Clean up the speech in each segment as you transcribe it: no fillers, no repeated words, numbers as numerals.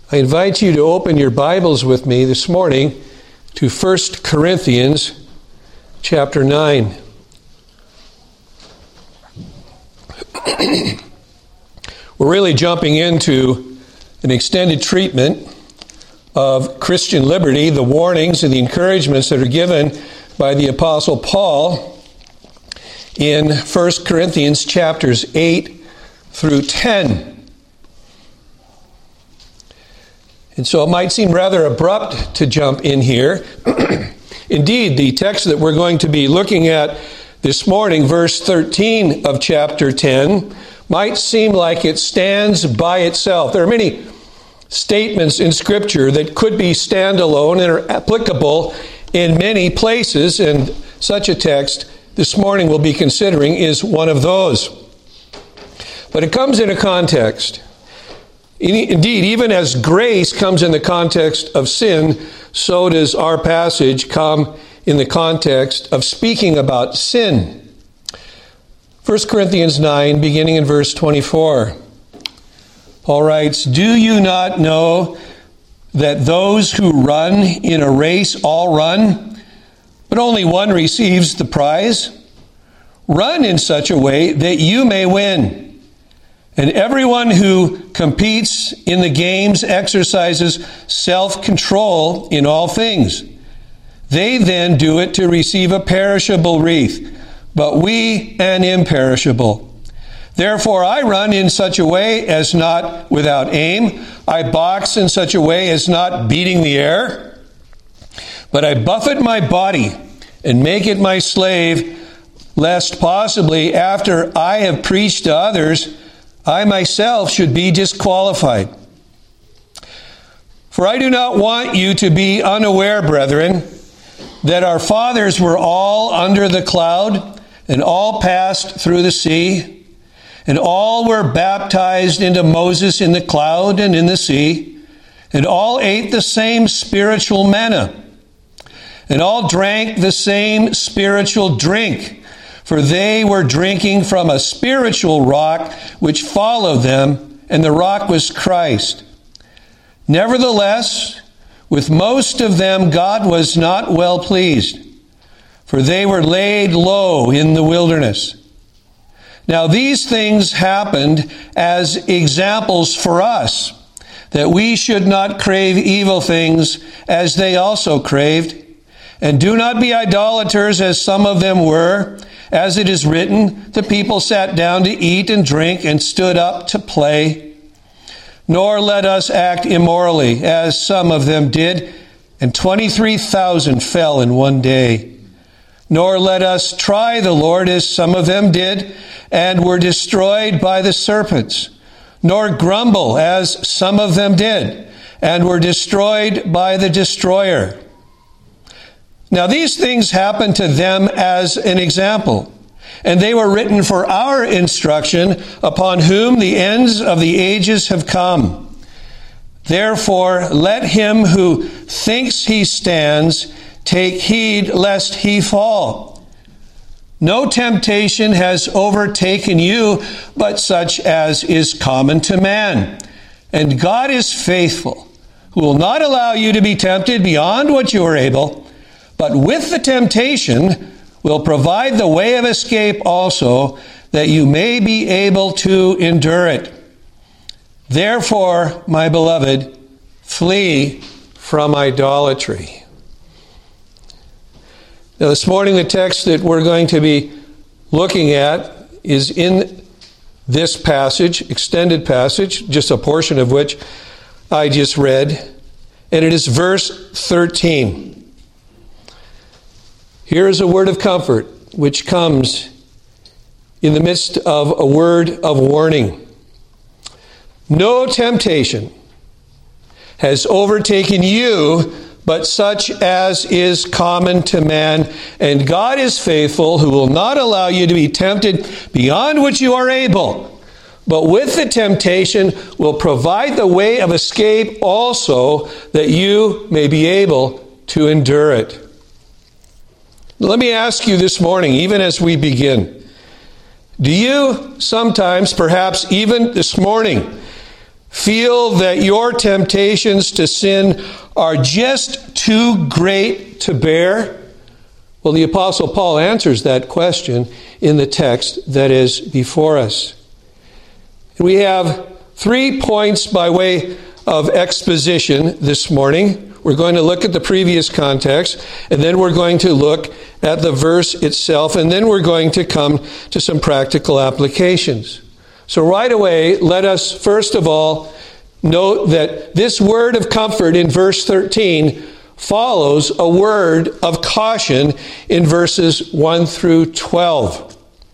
I invite you to open your Bibles with me this morning to 1 Corinthians chapter 9. We're really jumping into an extended treatment of Christian liberty, the warnings and the encouragements that are given by the Apostle Paul in 1 Corinthians chapters 8 through 10. And so it might seem rather abrupt to jump in here. Indeed, the text that we're going to be looking at this morning, verse 13 of chapter 10, might seem like it stands by itself. There are many statements in Scripture that could be standalone and are applicable in many places, and such a text this morning we'll be considering is one of those. But it comes in a context. Indeed, even as grace comes in the context of sin, so does our passage come in the context of speaking about sin. 1 Corinthians 9, beginning in verse 24. Paul writes, "Do you not know that those who run in a race all run, but only one receives the prize? Run in such a way that you may win. And everyone who competes in the games exercises self-control in all things. They then do it to receive a perishable wreath, but we an imperishable. Therefore I run in such a way as not without aim. I box in such a way as not beating the air. But I buffet my body and make it my slave, lest possibly after I have preached to others, I myself should be disqualified. For I do not want you to be unaware, brethren, that our fathers were all under the cloud, and all passed through the sea, and all were baptized into Moses in the cloud and in the sea, and all ate the same spiritual manna, and all drank the same spiritual drink, for they were drinking from a spiritual rock which followed them, and the rock was Christ. Nevertheless, with most of them God was not well pleased, for they were laid low in the wilderness. Now these things happened as examples for us, that we should not crave evil things as they also craved. And do not be idolaters as some of them were. As it is written, the people sat down to eat and drink and stood up to play. Nor let us act immorally, as some of them did, and 23,000 fell in one day. Nor let us try the Lord, as some of them did, and were destroyed by the serpents. Nor grumble, as some of them did, and were destroyed by the destroyer. Now these things happened to them as an example, and they were written for our instruction, upon whom the ends of the ages have come. Therefore let him who thinks he stands take heed lest he fall. No temptation has overtaken you, but such as is common to man. And God is faithful, who will not allow you to be tempted beyond what you are able, but with the temptation will provide the way of escape also, that you may be able to endure it. Therefore, my beloved, flee from idolatry." Now this morning the text that we're going to be looking at is in this passage, extended passage, just a portion of which I just read, and it is verse 13. Here is a word of comfort which comes in the midst of a word of warning. No temptation has overtaken you, but such as is common to man. And God is faithful, who will not allow you to be tempted beyond what you are able, but with the temptation will provide the way of escape also, that you may be able to endure it. Let me ask you this morning, even as we begin, do you sometimes, perhaps even this morning, feel that your temptations to sin are just too great to bear? Well, the Apostle Paul answers that question in the text that is before us. We have 3 points by way of exposition this morning. We're going to look at the previous context, and then we're going to look at the verse itself, and then we're going to come to some practical applications. So right away, let us first of all note that this word of comfort in verse 13 follows a word of caution in verses 1 through 12.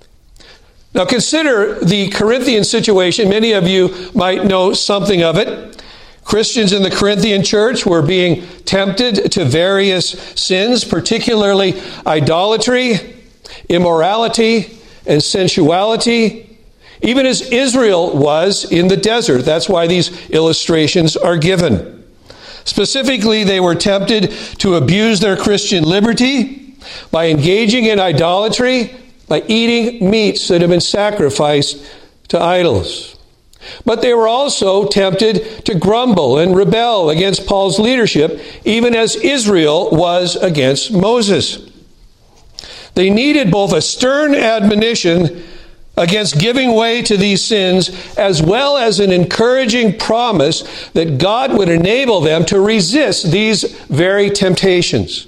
Now consider the Corinthian situation. Many of you might know something of it. Christians in the Corinthian church were being tempted to various sins, particularly idolatry, immorality, and sensuality, even as Israel was in the desert. That's why these illustrations are given. Specifically, they were tempted to abuse their Christian liberty by engaging in idolatry, by eating meats that have been sacrificed to idols. But they were also tempted to grumble and rebel against Paul's leadership, even as Israel was against Moses. They needed both a stern admonition against giving way to these sins, as well as an encouraging promise that God would enable them to resist these very temptations.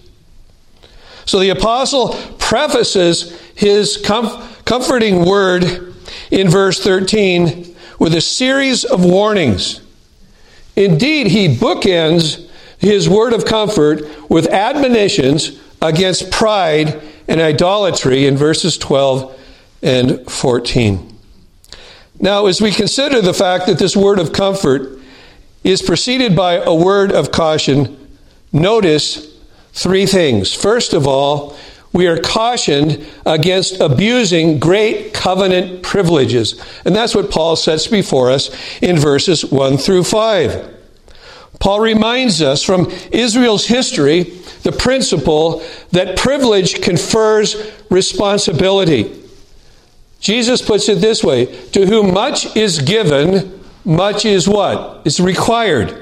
So the apostle prefaces his comforting word in verse 13 with a series of warnings. Indeed, he bookends his word of comfort with admonitions against pride and idolatry in verses 12 and 14. Now, as we consider the fact that this word of comfort is preceded by a word of caution, notice 3 things. First of all, we are cautioned against abusing great covenant privileges. And that's what Paul sets before us in verses 1 through 5. Paul reminds us from Israel's history the principle that privilege confers responsibility. Jesus puts it this way: to whom much is given, much is what? Is required.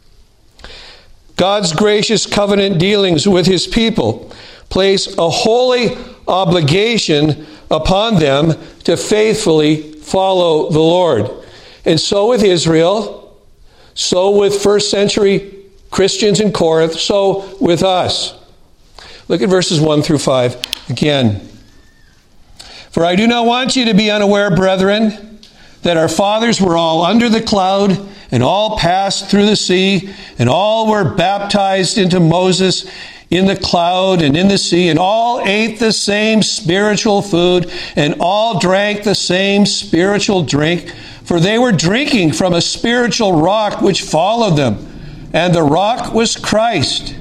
God's gracious covenant dealings with his people place a holy obligation upon them to faithfully follow the Lord. And so with Israel, so with first century Christians in Corinth, so with us. Look at verses 1 through 5 again. For I do not want you to be unaware, brethren, that our fathers were all under the cloud, and all passed through the sea, and all were baptized into Moses in the cloud and in the sea, and all ate the same spiritual food, and all drank the same spiritual drink, for they were drinking from a spiritual rock which followed them, and the rock was Christ.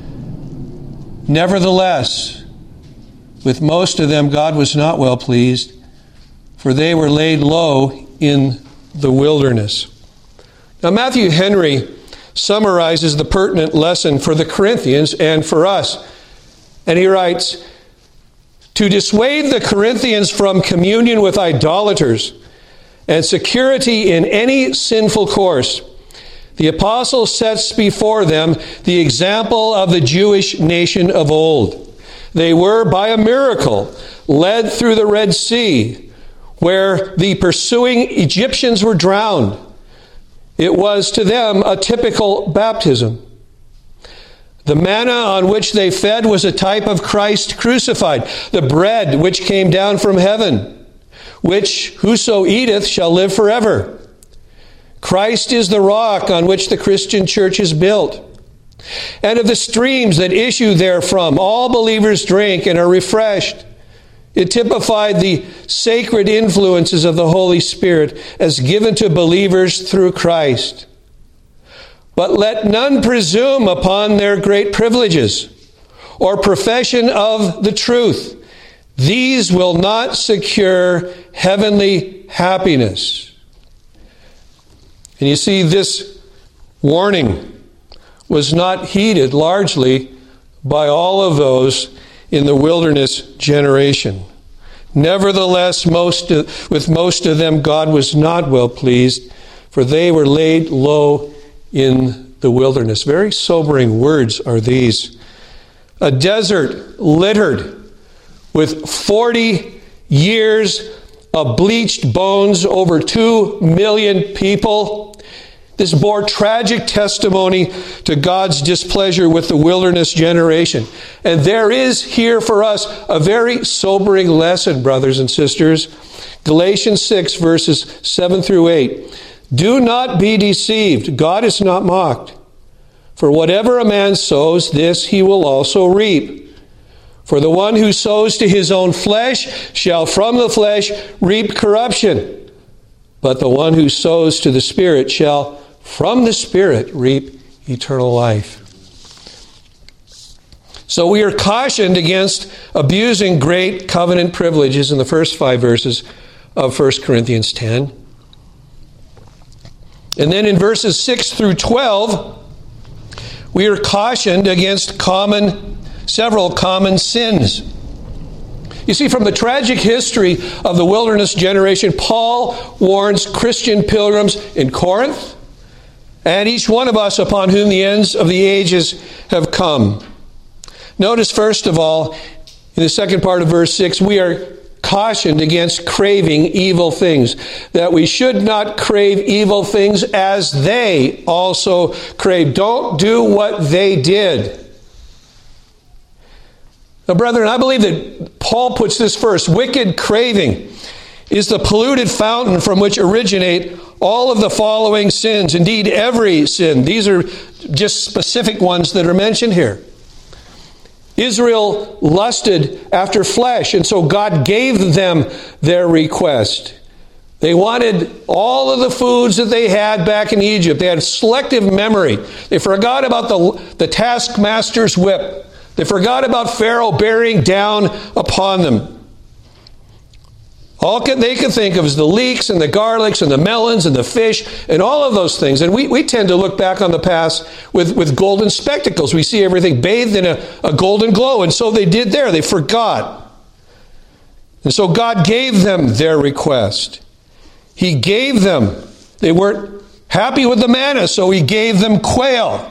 Nevertheless, with most of them God was not well pleased, for they were laid low in the wilderness. Now, Matthew Henry summarizes the pertinent lesson for the Corinthians and for us. And he writes, to dissuade the Corinthians from communion with idolaters and security in any sinful course, the apostle sets before them the example of the Jewish nation of old. They were, by a miracle, led through the Red Sea, where the pursuing Egyptians were drowned. It was to them a typical baptism. The manna on which they fed was a type of Christ crucified, the bread which came down from heaven, which whoso eateth shall live forever. Christ is the rock on which the Christian church is built. And of the streams that issue therefrom, all believers drink and are refreshed. It typified the sacred influences of the Holy Spirit as given to believers through Christ. But let none presume upon their great privileges or profession of the truth. These will not secure heavenly happiness. And you see, this warning was not heeded largely by all of those in the wilderness generation. Nevertheless, with most of them God was not well pleased, for they were laid low in the wilderness. Very sobering words are these. A desert littered with 40 years of bleached bones, over 2 million people. This bore tragic testimony to God's displeasure with the wilderness generation. And there is here for us a very sobering lesson, brothers and sisters. Galatians 6, verses 7 through 8. Do not be deceived. God is not mocked. For whatever a man sows, this he will also reap. For the one who sows to his own flesh shall from the flesh reap corruption. But the one who sows to the Spirit shall from the Spirit reap eternal life. So we are cautioned against abusing great covenant privileges in the first 5 verses of 1 Corinthians 10. And then in verses 6 through 12, we are cautioned against several common sins. You see, from the tragic history of the wilderness generation, Paul warns Christian pilgrims in Corinth, and each one of us upon whom the ends of the ages have come. Notice, first of all, in the second part of verse 6, we are cautioned against craving evil things, that we should not crave evil things as they also crave. Don't do what they did. Now, brethren, I believe that Paul puts this first. Wicked craving is the polluted fountain from which originate all of the following sins. Indeed, every sin. These are just specific ones that are mentioned here. Israel lusted after flesh, and so God gave them their request. They wanted all of the foods that they had back in Egypt. They had selective memory. They forgot about the taskmaster's whip. They forgot about Pharaoh bearing down upon them. All they could think of is the leeks and the garlics and the melons and the fish and all of those things. And we tend to look back on the past with golden spectacles. We see everything bathed in a golden glow. And so they did there. They forgot. And so God gave them their request. He gave them. They weren't happy with the manna, so He gave them quail.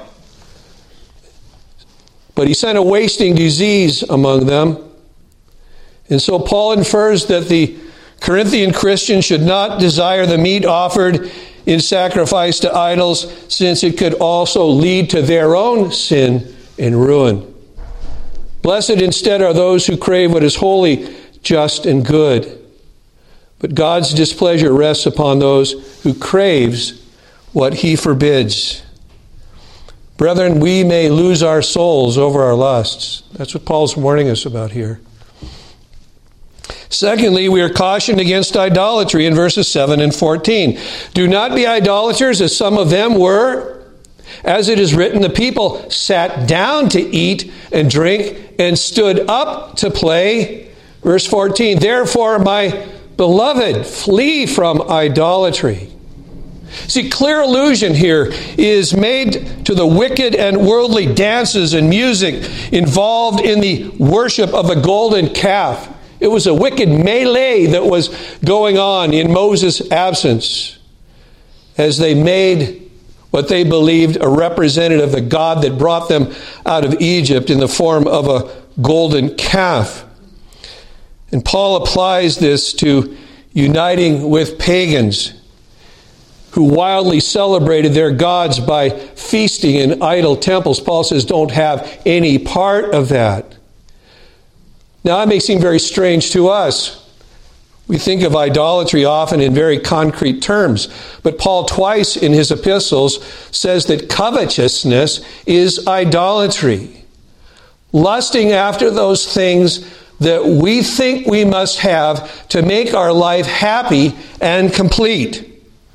But He sent a wasting disease among them. And so Paul infers that the Corinthian Christians should not desire the meat offered in sacrifice to idols, since it could also lead to their own sin and ruin. Blessed instead are those who crave what is holy, just, and good. But God's displeasure rests upon those who craves what He forbids. Brethren, we may lose our souls over our lusts. That's what Paul's warning us about here. Secondly, we are cautioned against idolatry in verses 7 and 14. Do not be idolaters, as some of them were. As it is written, the people sat down to eat and drink and stood up to play. Verse 14, therefore, my beloved, flee from idolatry. See, clear allusion here is made to the wicked and worldly dances and music involved in the worship of the golden calf. It was a wicked melee that was going on in Moses' absence as they made what they believed a representative of the God that brought them out of Egypt in the form of a golden calf. And Paul applies this to uniting with pagans who wildly celebrated their gods by feasting in idol temples. Paul says, don't have any part of that. Now, that may seem very strange to us. We think of idolatry often in very concrete terms. But Paul twice in his epistles says that covetousness is idolatry. Lusting after those things that we think we must have to make our life happy and complete.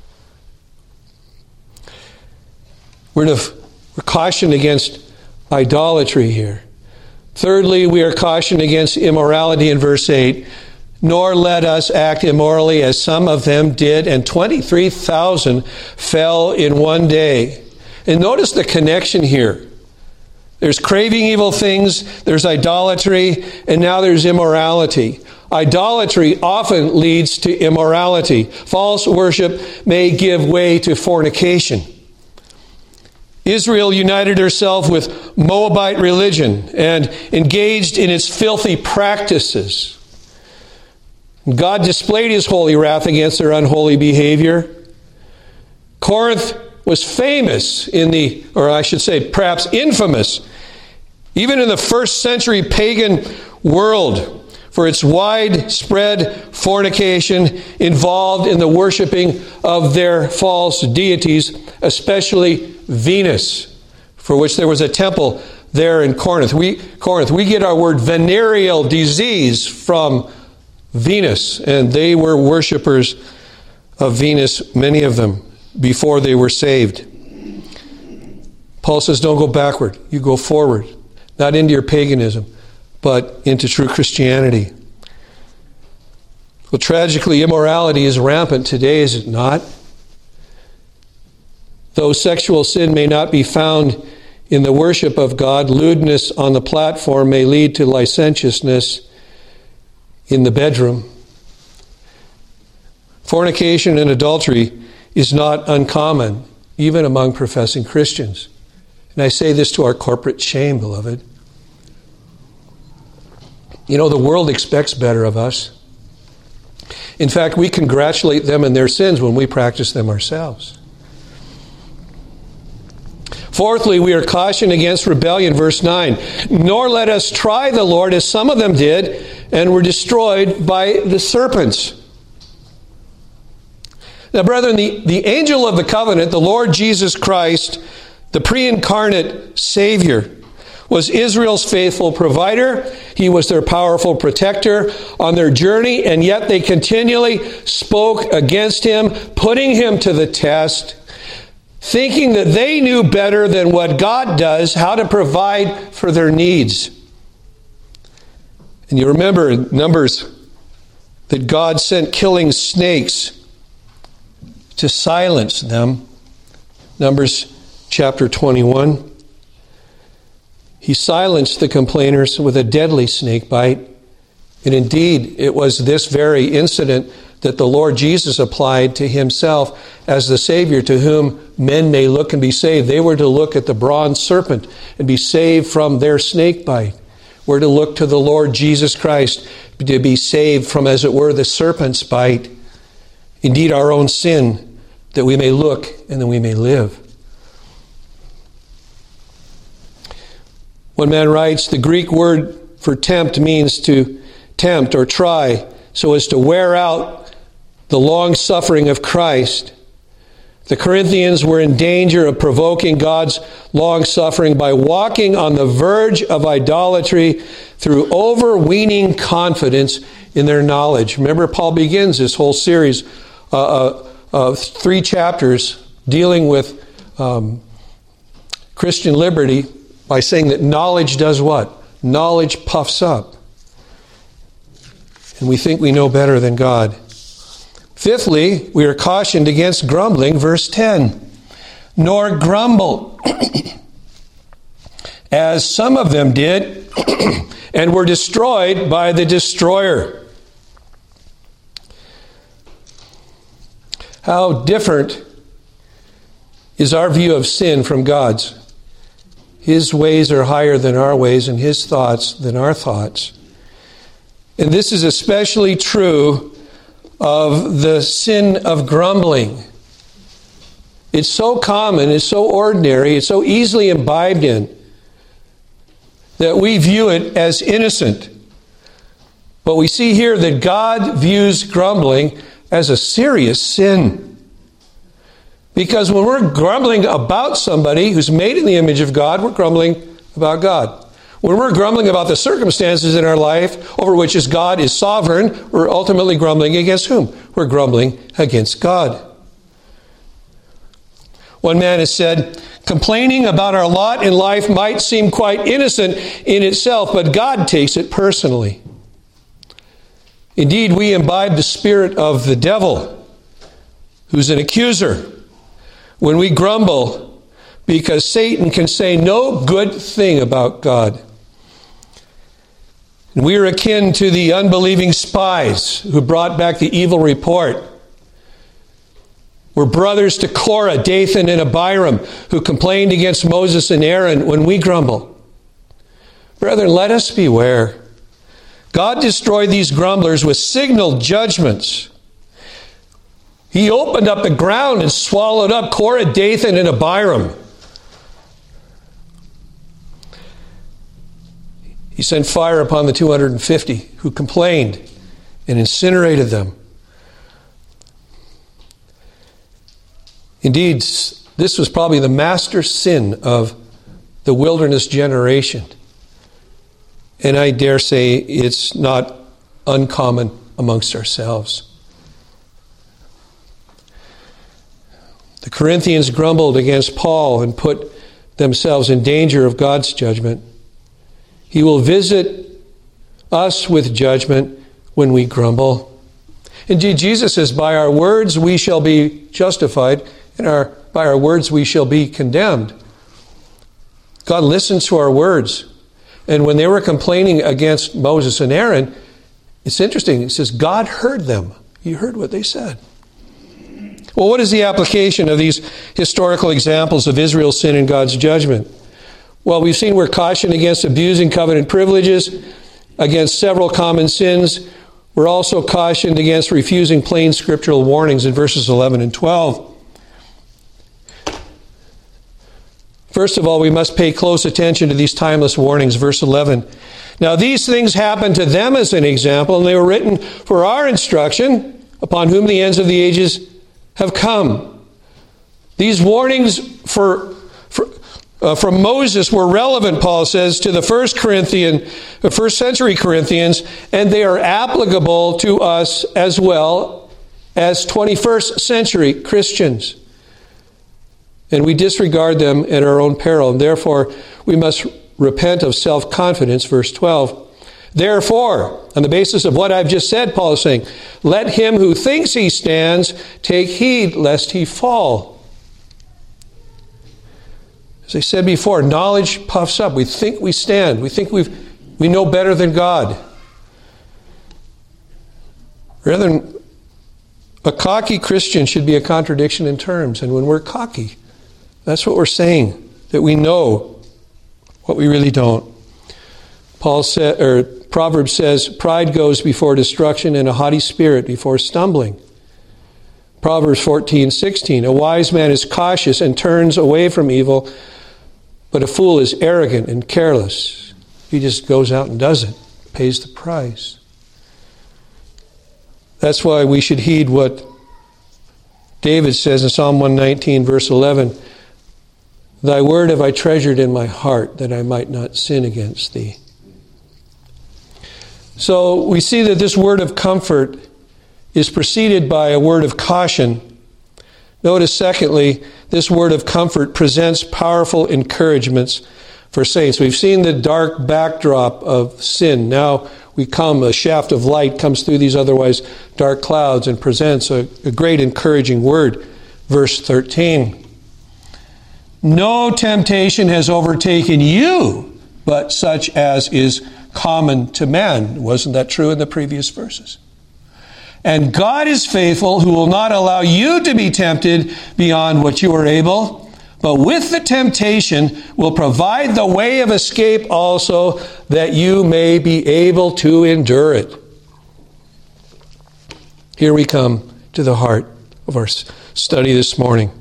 We're cautioned against idolatry here. Thirdly, we are cautioned against immorality in verse 8. Nor let us act immorally as some of them did, and 23,000 fell in one day. And notice the connection here. There's craving evil things, there's idolatry, and now there's immorality. Idolatry often leads to immorality. False worship may give way to fornication. Israel united herself with Moabite religion and engaged in its filthy practices. God displayed his holy wrath against their unholy behavior. Corinth was famous perhaps infamous, even in the first century pagan world, for its widespread fornication involved in the worshiping of their false deities, especially Venus, for which there was a temple there in Corinth. We get our word venereal disease from Venus, and they were worshipers of Venus, many of them, before they were saved. Paul says, don't go backward, you go forward, not into your paganism, but into true Christianity. Well, tragically, immorality is rampant today, is it not? Though sexual sin may not be found in the worship of God, lewdness on the platform may lead to licentiousness in the bedroom. Fornication and adultery is not uncommon, even among professing Christians. And I say this to our corporate shame, beloved. You know, the world expects better of us. In fact, we congratulate them in their sins when we practice them ourselves. Fourthly, we are cautioned against rebellion, verse 9. Nor let us try the Lord as some of them did and were destroyed by the serpents. Now, brethren, the angel of the covenant, the Lord Jesus Christ, the pre-incarnate Savior, was Israel's faithful provider. He was their powerful protector on their journey, and yet they continually spoke against him, putting him to the test, thinking that they knew better than what God does how to provide for their needs. And you remember in Numbers that God sent killing snakes to silence them. Numbers chapter 21. He silenced the complainers with a deadly snake bite. And indeed, it was this very incident that the Lord Jesus applied to himself as the Savior to whom men may look and be saved. They were to look at the bronze serpent and be saved from their snake bite. We're to look to the Lord Jesus Christ to be saved from, as it were, the serpent's bite. Indeed, our own sin, that we may look and that we may live. One man writes, the Greek word for tempt means to tempt or try so as to wear out the long suffering of Christ. The Corinthians were in danger of provoking God's long suffering by walking on the verge of idolatry through overweening confidence in their knowledge. Remember, Paul begins this whole series of 3 chapters dealing with Christian liberty by saying that knowledge does what? Knowledge puffs up. And we think we know better than God. Fifthly, we are cautioned against grumbling, verse 10. Nor grumble, as some of them did, and were destroyed by the destroyer. How different is our view of sin from God's? His ways are higher than our ways, and his thoughts than our thoughts. And this is especially true of the sin of grumbling. It's so common, it's so ordinary, it's so easily imbibed in that we view it as innocent. But we see here that God views grumbling as a serious sin. Because when we're grumbling about somebody who's made in the image of God, we're grumbling about God. When we're grumbling about the circumstances in our life over which God is sovereign, we're ultimately grumbling against whom? We're grumbling against God. One man has said, complaining about our lot in life might seem quite innocent in itself, but God takes it personally. Indeed, we imbibe the spirit of the devil, who's an accuser, when we grumble, because Satan can say no good thing about God. And we are akin to the unbelieving spies who brought back the evil report. We're brothers to Korah, Dathan, and Abiram, who complained against Moses and Aaron when we grumble. Brethren, let us beware. God destroyed these grumblers with signal judgments. He opened up the ground and swallowed up Korah, Dathan, and Abiram. He sent fire upon the 250 who complained and incinerated them. Indeed, this was probably the master sin of the wilderness generation. And I dare say it's not uncommon amongst ourselves. The Corinthians grumbled against Paul and put themselves in danger of God's judgment. He will visit us with judgment when we grumble. Indeed, Jesus says, by our words we shall be justified, and by our words we shall be condemned. God listens to our words. And when they were complaining against Moses and Aaron, it's interesting. It says God heard them. He heard what they said. Well, what is the application of these historical examples of Israel's sin and God's judgment? Well, we've seen we're cautioned against abusing covenant privileges, against several common sins. We're also cautioned against refusing plain scriptural warnings in verses 11 and 12. First of all, we must pay close attention to these timeless warnings. Verse 11. Now these things happened to them as an example, and they were written for our instruction, upon whom the ends of the ages have come. These warnings from Moses were relevant, Paul says, to the first century Corinthians, and they are applicable to us as well as 21st century Christians. And we disregard them at our own peril, and therefore we must repent of self-confidence. Verse 12. Therefore, on the basis of what I've just said, Paul is saying, let him who thinks he stands take heed lest he fall. As I said before, knowledge puffs up. We think we stand. We think we know better than God. Rather than a cocky Christian should be a contradiction in terms. And when we're cocky, that's what we're saying, that we know what we really don't. Proverbs says, pride goes before destruction and a haughty spirit before stumbling. Proverbs 14:16, a wise man is cautious and turns away from evil, but a fool is arrogant and careless. He just goes out and does it, pays the price. That's why we should heed what David says in Psalm 119, verse 11, thy word have I treasured in my heart, that I might not sin against thee. So we see that this word of comfort is preceded by a word of caution. Notice, secondly, this word of comfort presents powerful encouragements for saints. We've seen the dark backdrop of sin. Now a shaft of light comes through these otherwise dark clouds and presents a great encouraging word. Verse 13. No temptation has overtaken you, but such as is common to man. Wasn't that true in the previous verses? And God is faithful, who will not allow you to be tempted beyond what you are able, but with the temptation will provide the way of escape also, that you may be able to endure it. Here we come to the heart of our study this morning.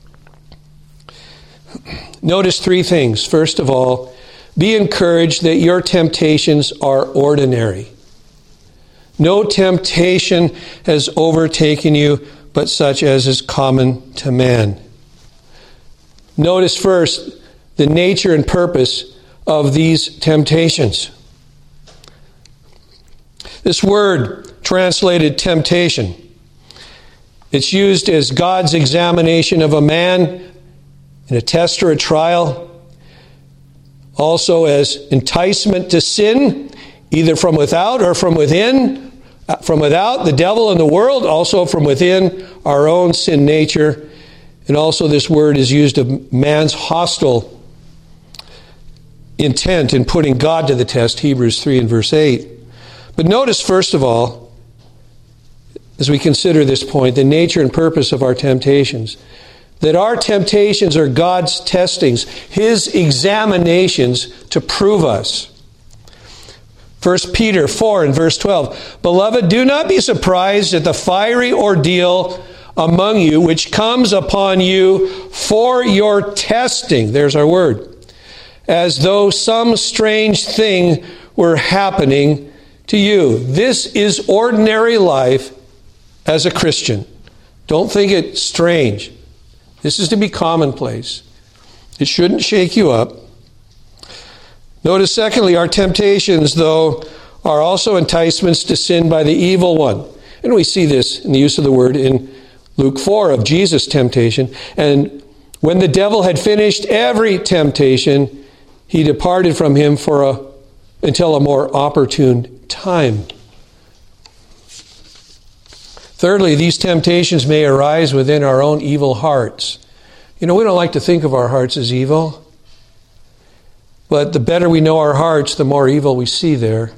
Notice three things. First of all, be encouraged that your temptations are ordinary. No temptation has overtaken you, but such as is common to man. Notice first the nature and purpose of these temptations. This word, translated temptation, it's used as God's examination of a man in a test or a trial, also as enticement to sin, either from without or from within. From without, the devil and the world, also from within, our own sin nature. And also this word is used of man's hostile intent in putting God to the test, Hebrews 3 and verse 8. But notice, first of all, as we consider this point, the nature and purpose of our temptations, that our temptations are God's testings, His examinations to prove us. 1 Peter 4 and verse 12, Beloved, do not be surprised at the fiery ordeal among you, which comes upon you for your testing. There's our word. As though some strange thing were happening to you. This is ordinary life as a Christian. Don't think it strange. This is to be commonplace. It shouldn't shake you up. Notice, secondly, our temptations, though, are also enticements to sin by the evil one. And we see this in the use of the word in Luke 4 of Jesus' temptation. And when the devil had finished every temptation, he departed from him until a more opportune time. Thirdly, these temptations may arise within our own evil hearts. We don't like to think of our hearts as evil. But the better we know our hearts, the more evil we see there.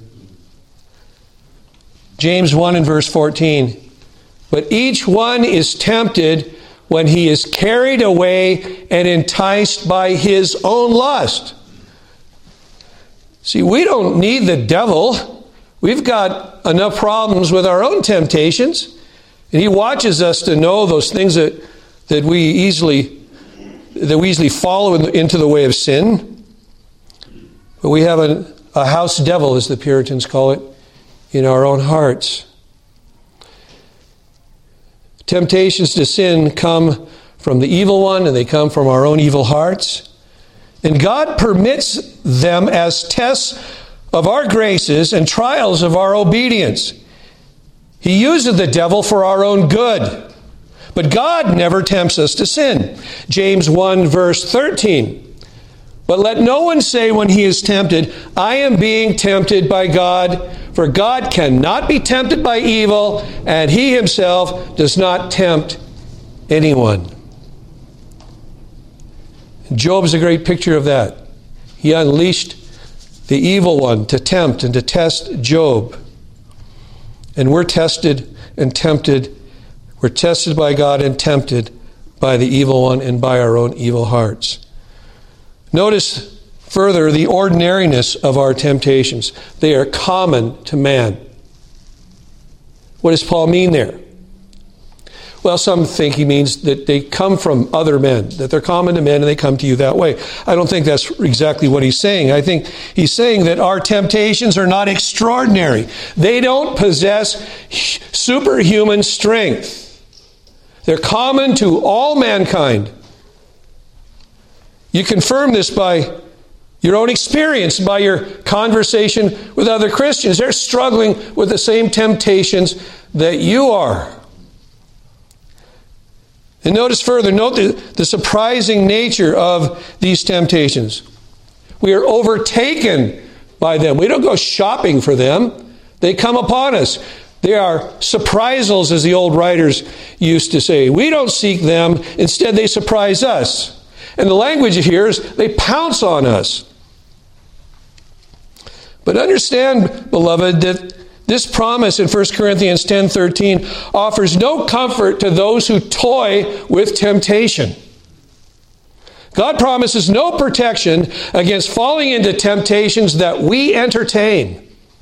James 1 and verse 14. But each one is tempted when he is carried away and enticed by his own lust. See, we don't need the devil. We've got enough problems with our own temptations. And he watches us to know those things that we easily follow into the way of sin. But we have a house devil, as the Puritans call it, in our own hearts. Temptations to sin come from the evil one, and they come from our own evil hearts. And God permits them as tests of our graces and trials of our obedience. He uses the devil for our own good. But God never tempts us to sin. James 1 verse 13. But let no one say when he is tempted, I am being tempted by God. For God cannot be tempted by evil, and He Himself does not tempt anyone. Job is a great picture of that. He unleashed the evil one to tempt and to test Job. And we're tested and tempted. We're tested by God and tempted by the evil one and by our own evil hearts. Notice further the ordinariness of our temptations. They are common to man. What does Paul mean there? Well, some think he means that they come from other men, that they're common to men and they come to you that way. I don't think that's exactly what he's saying. I think he's saying that our temptations are not extraordinary. They don't possess superhuman strength. They're common to all mankind. You confirm this by your own experience, by your conversation with other Christians. They're struggling with the same temptations that you are. And notice further, note the surprising nature of these temptations. We are overtaken by them. We don't go shopping for them. They come upon us. They are surprisals, as the old writers used to say. We don't seek them. Instead, they surprise us. And the language here is they pounce on us. But understand, beloved, that this promise in 1 Corinthians 10:13 offers no comfort to those who toy with temptation. God promises no protection against falling into temptations that we entertain.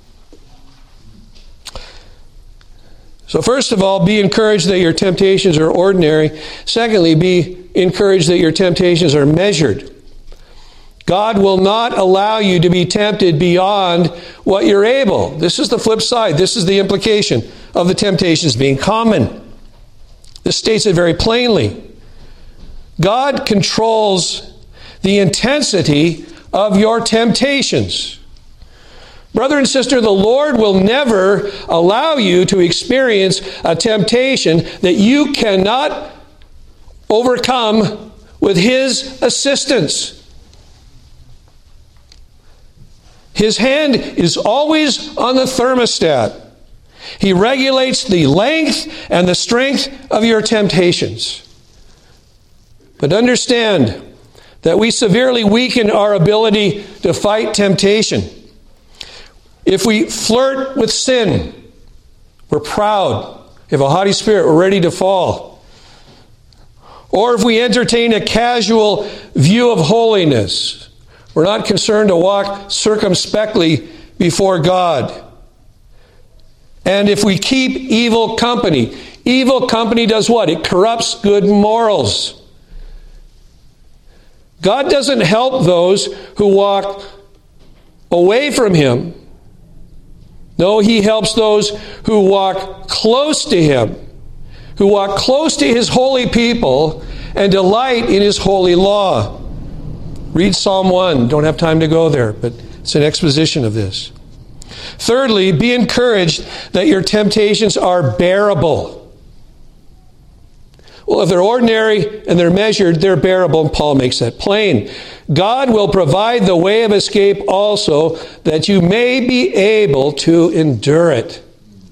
So first of all, be encouraged that your temptations are ordinary. Secondly, be encouraged that your temptations are measured. God will not allow you to be tempted beyond what you're able. This is the flip side. This is the implication of the temptations being common. This states it very plainly. God controls the intensity of your temptations. Brother and sister, the Lord will never allow you to experience a temptation that you cannot overcome with His assistance. His hand is always on the thermostat. He regulates the length and the strength of your temptations. But understand, that we severely weaken our ability to fight temptation. If we flirt with sin, we're proud. If a haughty spirit, we're ready to fall. Or if we entertain a casual view of holiness, we're not concerned to walk circumspectly before God. And if we keep evil company does what? It corrupts good morals. God doesn't help those who walk away from Him. No, He helps those who walk close to Him, who walk close to His holy people and delight in His holy law. Read Psalm 1. Don't have time to go there, but it's an exposition of this. Thirdly, be encouraged that your temptations are bearable. Well, if they're ordinary and they're measured, they're bearable, and Paul makes that plain. God will provide the way of escape also, that you may be able to endure it.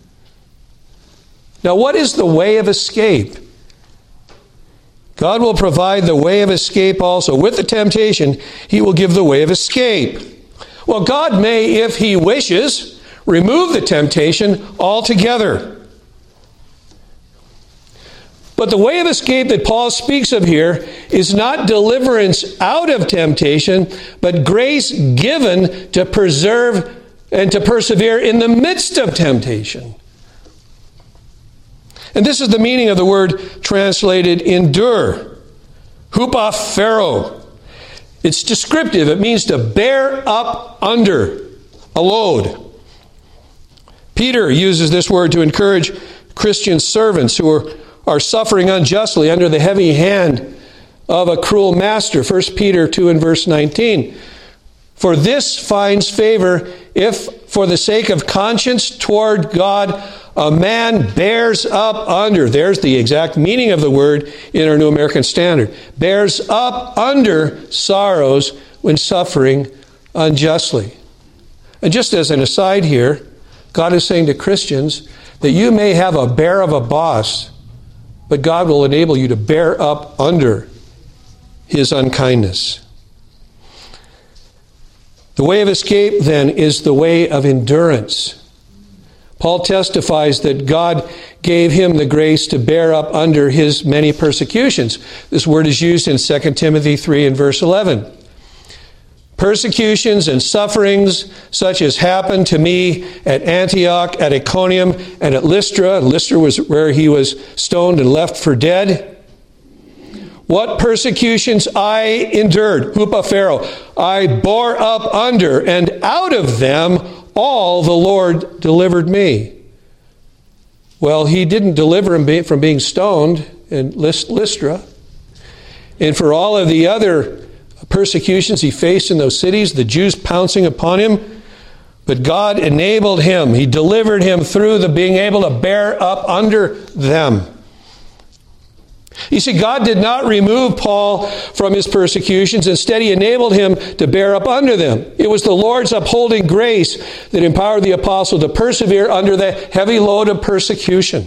Now, what is the way of escape? God will provide the way of escape also. With the temptation, He will give the way of escape. Well, God may, if He wishes, remove the temptation altogether. But the way of escape that Paul speaks of here is not deliverance out of temptation, but grace given to preserve and to persevere in the midst of temptation. And this is the meaning of the word translated endure. Hupaphero. It's descriptive. It means to bear up under a load. Peter uses this word to encourage Christian servants who are suffering unjustly under the heavy hand of a cruel master. 1 Peter 2 and verse 19. For this finds favor if, for the sake of conscience toward God, a man bears up under. There's the exact meaning of the word in our New American Standard. Bears up under sorrows when suffering unjustly. And just as an aside here, God is saying to Christians that you may have a bear of a boss, but God will enable you to bear up under His unkindness. The way of escape, then, is the way of endurance. Paul testifies that God gave him the grace to bear up under his many persecutions. This word is used in 2 Timothy 3 and verse 11. Persecutions and sufferings such as happened to me at Antioch, at Iconium, and at Lystra. Lystra was where he was stoned and left for dead. What persecutions I endured, hupaphero, I bore up under, and out of them all the Lord delivered me. Well, He didn't deliver him from being stoned in Lystra. And for all of the other persecutions he faced in those cities, the Jews pouncing upon him, but God enabled him. He delivered him through the being able to bear up under them. You see, God did not remove Paul from his persecutions. Instead, He enabled him to bear up under them. It was the Lord's upholding grace that empowered the apostle to persevere under the heavy load of persecution.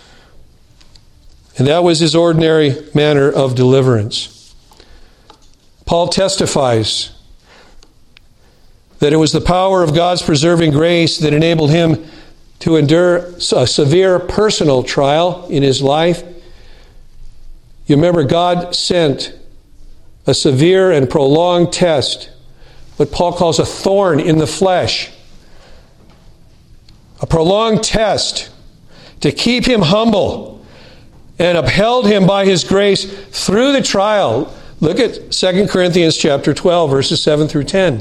And that was his ordinary manner of deliverance. Paul testifies that it was the power of God's preserving grace that enabled him to endure a severe personal trial in his life. You remember, God sent a severe and prolonged test, what Paul calls a thorn in the flesh. A prolonged test to keep him humble, and upheld him by His grace through the trial. Look at 2 Corinthians chapter 12, verses 7 through 10.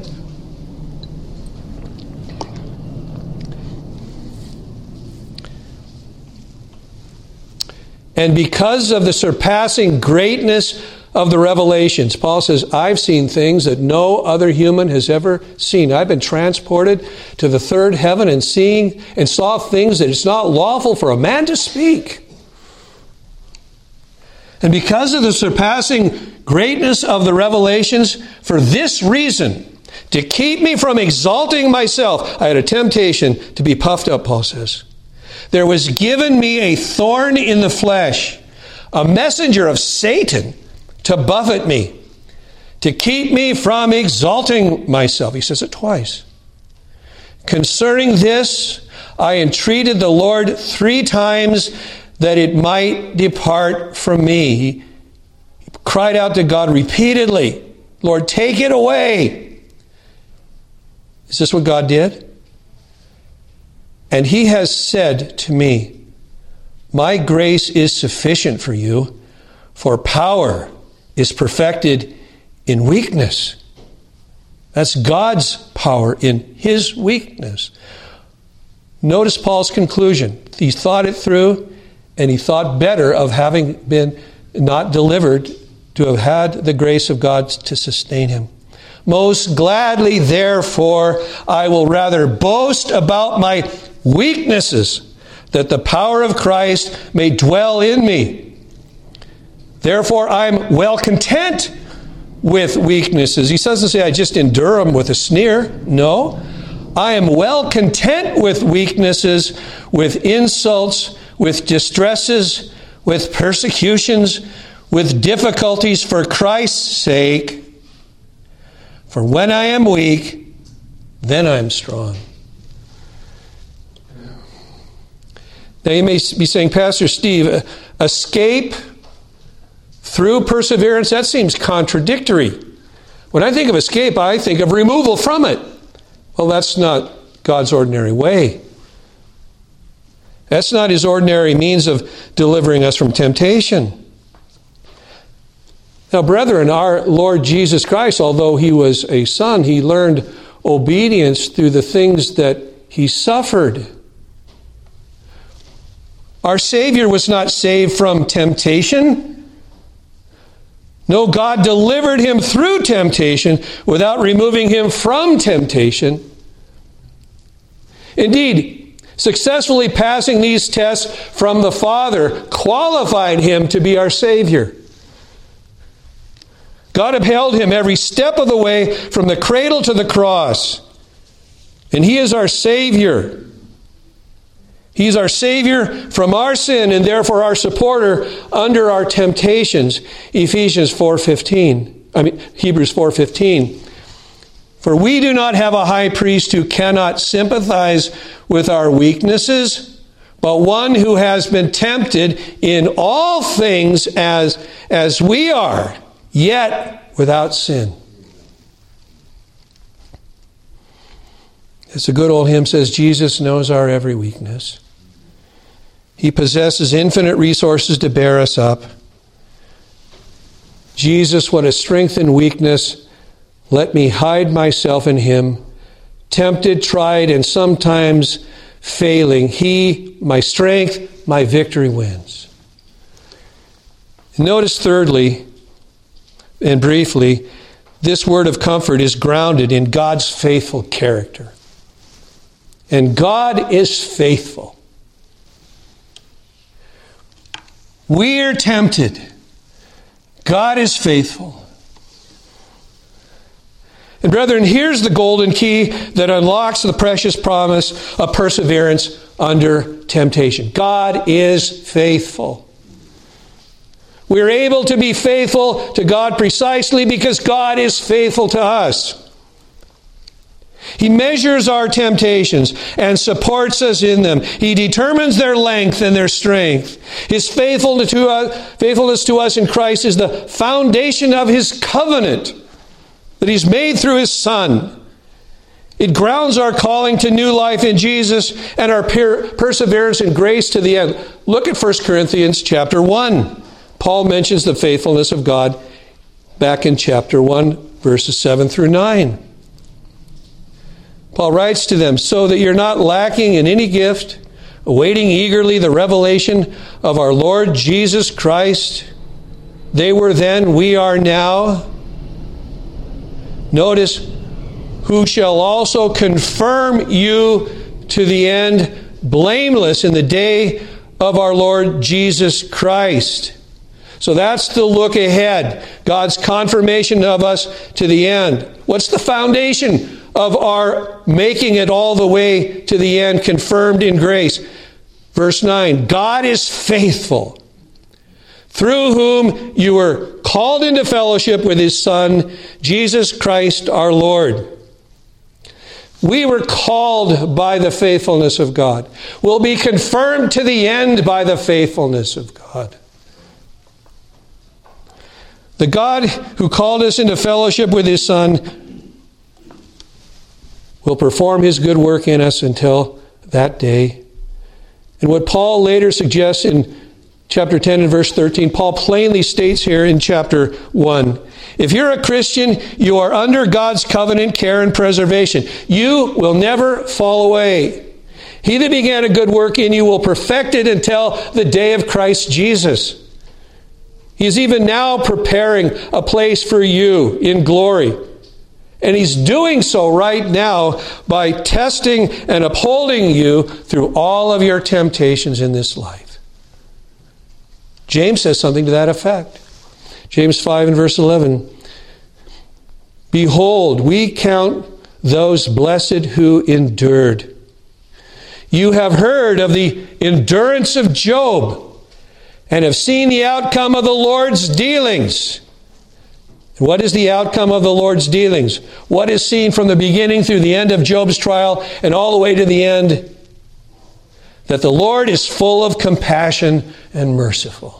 And because of the surpassing greatness of the revelations, Paul says, I've seen things that no other human has ever seen. I've been transported to the third heaven and saw things that it's not lawful for a man to speak. And because of the surpassing greatness of the revelations, for this reason, to keep me from exalting myself, I had a temptation to be puffed up, Paul says. There was given me a thorn in the flesh, a messenger of Satan to buffet me, to keep me from exalting myself. He says it twice. Concerning this, I entreated the Lord 3 times that it might depart from me. He cried out to God repeatedly, Lord, take it away. Is this what God did? And he has said to me, my grace is sufficient for you, for power is perfected in weakness. That's God's power in his weakness. Notice Paul's conclusion. He thought it through, and he thought better of having been not delivered, to have had the grace of God to sustain him. Most gladly, therefore, I will rather boast about my weaknesses, that the power of Christ may dwell in me. Therefore, I'm well content with weaknesses. He doesn't say I just endure them with a sneer. No. I am well content with weaknesses, with insults, with distresses, with persecutions, with difficulties for Christ's sake. For when I am weak, then I am strong. Now you may be saying, Pastor Steve, escape through perseverance, that seems contradictory. When I think of escape, I think of removal from it. Well, that's not God's ordinary way. That's not his ordinary means of delivering us from temptation. Now, brethren, our Lord Jesus Christ, although he was a son, he learned obedience through the things that he suffered. Our Savior was not saved from temptation. No, God delivered him through temptation without removing him from temptation. Indeed, successfully passing these tests from the Father qualified him to be our Savior. God upheld him every step of the way from the cradle to the cross. And he is our Savior. He's our Savior from our sin and therefore our supporter under our temptations. Hebrews 4:15. For we do not have a high priest who cannot sympathize with our weaknesses, but one who has been tempted in all things as we are, yet without sin. As a good old hymn says, Jesus knows our every weakness. He possesses infinite resources to bear us up. Jesus, what a strength and weakness. Let me hide myself in him. Tempted, tried, and sometimes failing. He, my strength, my victory wins. Notice thirdly, and briefly, this word of comfort is grounded in God's faithful character. And God is faithful. We are tempted. God is faithful. And brethren, here's the golden key that unlocks the precious promise of perseverance under temptation. God is faithful. We're able to be faithful to God precisely because God is faithful to us. He measures our temptations and supports us in them. He determines their length and their strength. His faithfulness to us in Christ is the foundation of his covenant that he's made through his Son. It grounds our calling to new life in Jesus and our perseverance in grace to the end. Look at 1 Corinthians chapter 1. Paul mentions the faithfulness of God back in chapter 1, verses 7 through 9. Paul writes to them, so that you're not lacking in any gift, awaiting eagerly the revelation of our Lord Jesus Christ. They were then, we are now. Notice, who shall also confirm you to the end, blameless in the day of our Lord Jesus Christ. So that's the look ahead. God's confirmation of us to the end. What's the foundation of our making it all the way to the end, confirmed in grace? Verse 9, God is faithful. through whom you were called into fellowship with his Son, Jesus Christ our Lord. We were called by the faithfulness of God. We'll be confirmed to the end by the faithfulness of God. The God who called us into fellowship with his Son will perform his good work in us until that day. And what Paul later suggests in chapter 10 and verse 13, Paul plainly states here in chapter 1. If you're a Christian, you are under God's covenant care and preservation. You will never fall away. He that began a good work in you will perfect it until the day of Christ Jesus. He is even now preparing a place for you in glory. And he's doing so right now by testing and upholding you through all of your temptations in this life. James says something to that effect. James 5 and verse 11. Behold, we count those blessed who endured. You have heard of the endurance of Job and have seen the outcome of the Lord's dealings. And what is the outcome of the Lord's dealings? What is seen from the beginning through the end of Job's trial and all the way to the end? That the Lord is full of compassion and merciful.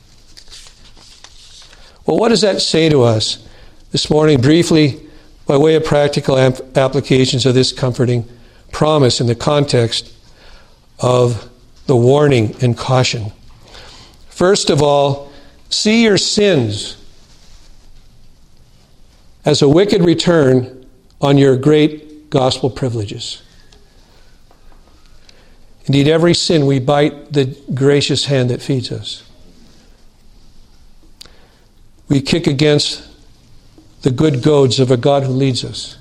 Well, what does that say to us this morning, briefly, by way of practical applications of this comforting promise in the context of the warning and caution? First of all, see your sins as a wicked return on your great gospel privileges. Indeed, every sin we bite the gracious hand that feeds us. We kick against the good goads of a God who leads us.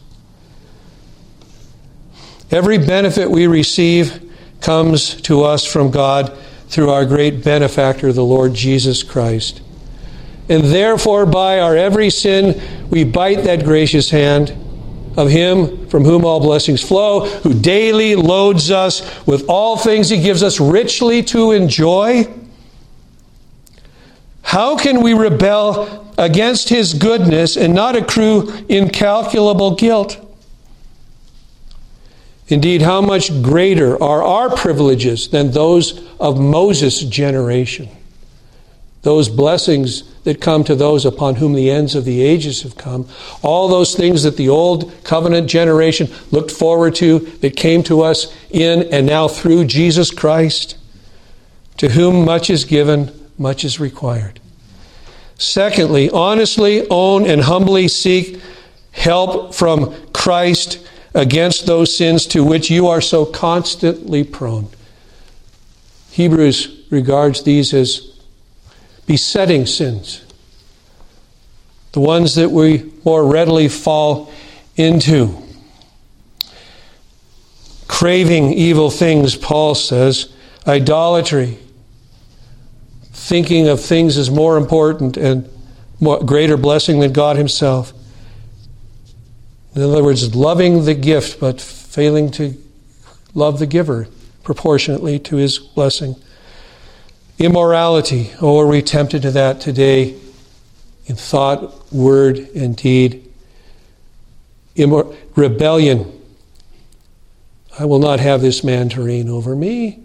Every benefit we receive comes to us from God through our great benefactor, the Lord Jesus Christ. And therefore, by our every sin, we bite that gracious hand of him from whom all blessings flow, who daily loads us with all things he gives us richly to enjoy. How can we rebel against his goodness and not accrue incalculable guilt? Indeed, how much greater are our privileges than those of Moses' generation? Those blessings that come to those upon whom the ends of the ages have come. All those things that the old covenant generation looked forward to, that came to us in and now through Jesus Christ. To whom much is given, much is required. Secondly, honestly own and humbly seek help from Christ against those sins to which you are so constantly prone. Hebrews regards these as besetting sins, the ones that we more readily fall into. Craving evil things, Paul says, idolatry, thinking of things as more important and greater blessing than God himself. In other words, loving the gift but failing to love the giver proportionately to his blessing. Immorality. Oh, are we tempted to that today in thought, word, and deed? Rebellion. I will not have this man to reign over me.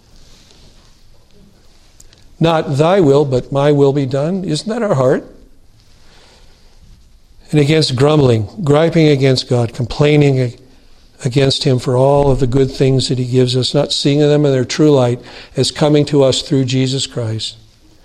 Not thy will, but my will be done. Isn't that our heart? And against grumbling, griping against God, complaining against him for all of the good things that he gives us, not seeing them in their true light as coming to us through Jesus Christ.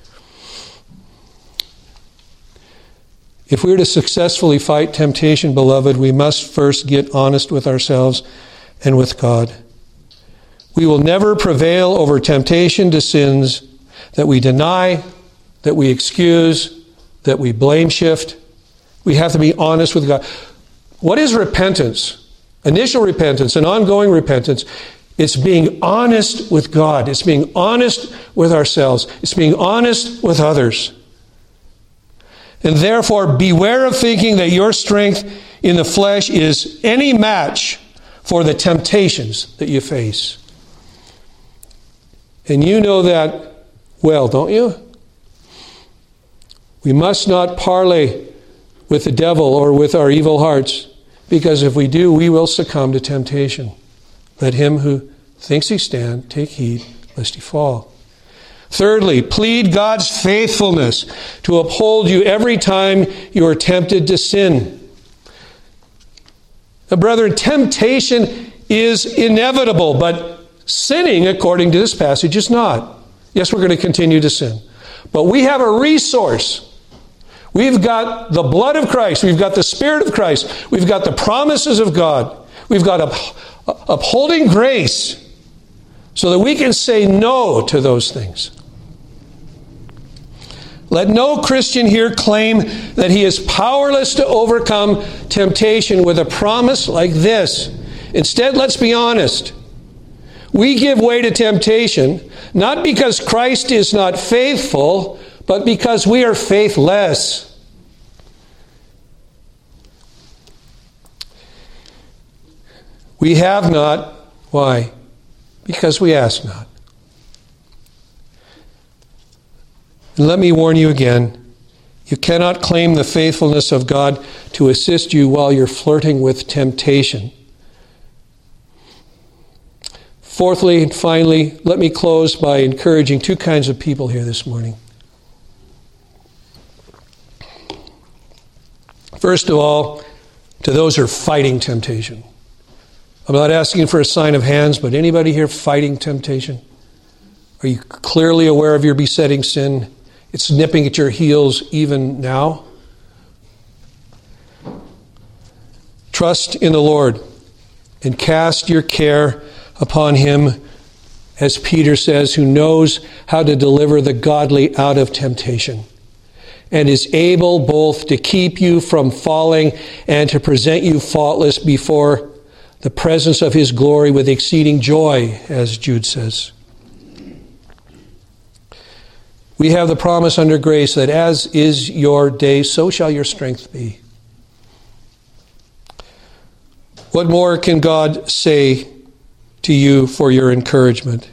If we are to successfully fight temptation, beloved, we must first get honest with ourselves and with God. We will never prevail over temptation to sins that we deny, that we excuse, that we blame shift. We have to be honest with God. What is repentance? Initial repentance and ongoing repentance. It's being honest with God. It's being honest with ourselves. It's being honest with others. And therefore, beware of thinking that your strength in the flesh is any match for the temptations that you face. And you know that well, don't you? We must not parley with the devil or with our evil hearts, because if we do, we will succumb to temptation. Let him who thinks he stand take heed lest he fall. Thirdly, plead God's faithfulness to uphold you every time you are tempted to sin. Now, brethren, temptation is inevitable, but sinning, according to this passage, is not. Yes, we're going to continue to sin. But we have a resource. We've got the blood of Christ. We've got the Spirit of Christ. We've got the promises of God. We've got upholding grace so that we can say no to those things. Let no Christian here claim that he is powerless to overcome temptation with a promise like this. Instead, let's be honest. We give way to temptation not because Christ is not faithful, but because we are faithless. We have not. Why? Because we ask not. And let me warn you again, you cannot claim the faithfulness of God to assist you while you're flirting with temptation. Fourthly and finally, let me close by encouraging two kinds of people here this morning. First of all, to those who are fighting temptation. I'm not asking for a sign of hands, but anybody here fighting temptation? Are you clearly aware of your besetting sin? It's nipping at your heels even now. Trust in the Lord and cast your care upon Him, as Peter says, who knows how to deliver the godly out of temptation, and is able both to keep you from falling and to present you faultless before the presence of His glory with exceeding joy, as Jude says. We have the promise under grace that as is your day, so shall your strength be. What more can God say to you for your encouragement?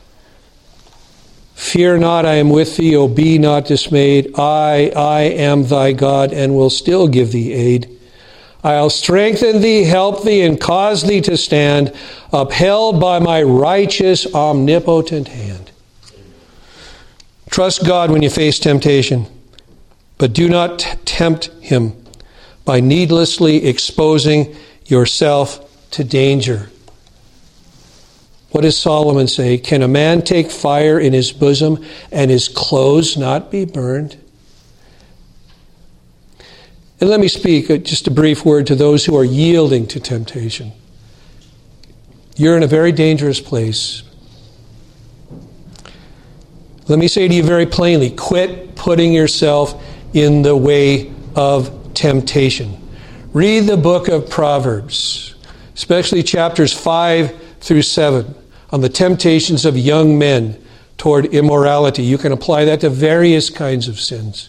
Fear not, I am with thee, O be not dismayed. I am thy God, and will still give thee aid. I'll strengthen thee, help thee, and cause thee to stand, upheld by my righteous, omnipotent hand. Trust God when you face temptation, but do not tempt Him by needlessly exposing yourself to danger. What does Solomon say? Can a man take fire in his bosom and his clothes not be burned? And let me speak just a brief word to those who are yielding to temptation. You're in a very dangerous place. Let me say to you very plainly, quit putting yourself in the way of temptation. Read the book of Proverbs, especially chapters 5 through 7, on the temptations of young men toward immorality. You can apply that to various kinds of sins.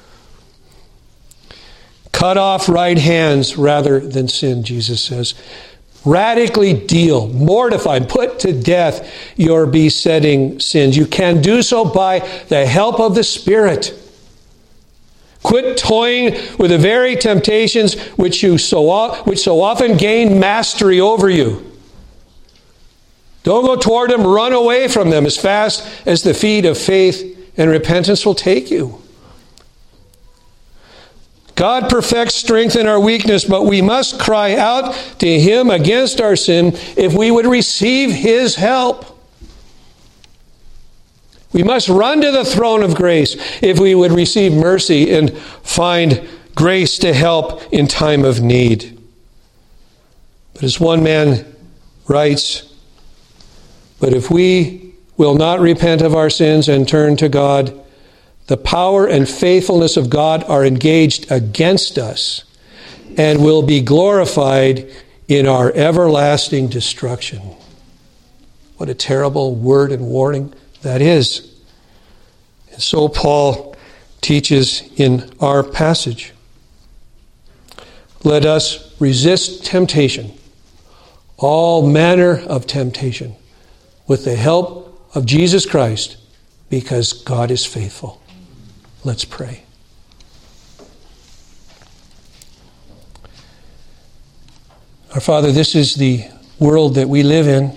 Cut off right hands rather than sin, Jesus says. Radically deal, mortify, put to death your besetting sins. You can do so by the help of the Spirit. Quit toying with the very temptations which so often gain mastery over you. Don't go toward them, run away from them as fast as the feet of faith and repentance will take you. God perfects strength in our weakness, but we must cry out to Him against our sin if we would receive His help. We must run to the throne of grace if we would receive mercy and find grace to help in time of need. But as one man writes, but if we will not repent of our sins and turn to God, the power and faithfulness of God are engaged against us and will be glorified in our everlasting destruction. What a terrible word and warning that is. And so Paul teaches in our passage. Let us resist temptation, all manner of temptation, with the help of Jesus Christ, because God is faithful. Let's pray. Our Father, this is the world that we live in,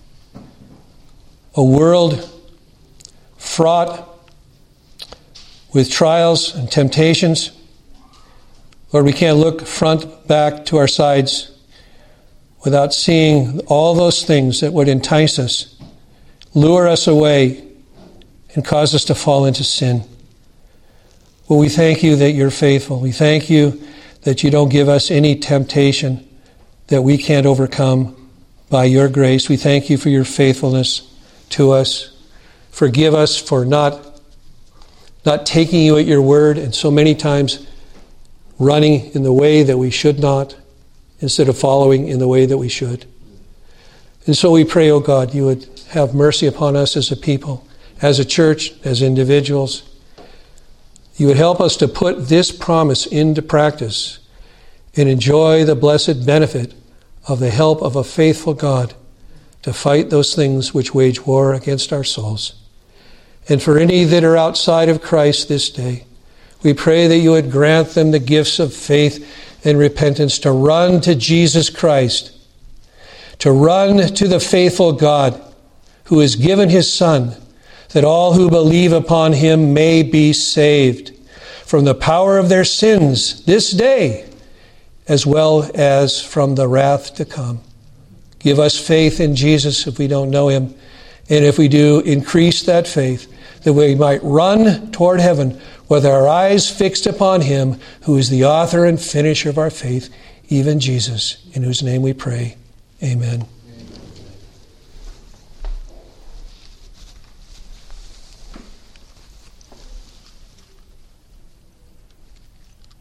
a world fraught with trials and temptations. Lord, we can't look front, back, to our sides without seeing all those things that would entice us, lure us away, and cause us to fall into sin. Well, we thank you that you're faithful. We thank you that you don't give us any temptation that we can't overcome by your grace. We thank you for your faithfulness to us. Forgive us for not taking you at your word, and so many times running in the way that we should not, instead of following in the way that we should. And so we pray, O God, you would have mercy upon us as a people, as a church, as individuals. You would help us to put this promise into practice and enjoy the blessed benefit of the help of a faithful God to fight those things which wage war against our souls. And for any that are outside of Christ this day, we pray that you would grant them the gifts of faith and repentance to run to Jesus Christ, to run to the faithful God who has given his Son, that all who believe upon him may be saved from the power of their sins this day, as well as from the wrath to come. Give us faith in Jesus if we don't know him, and if we do, increase that faith, that we might run toward heaven with our eyes fixed upon him who is the author and finisher of our faith, even Jesus, in whose name we pray. Amen.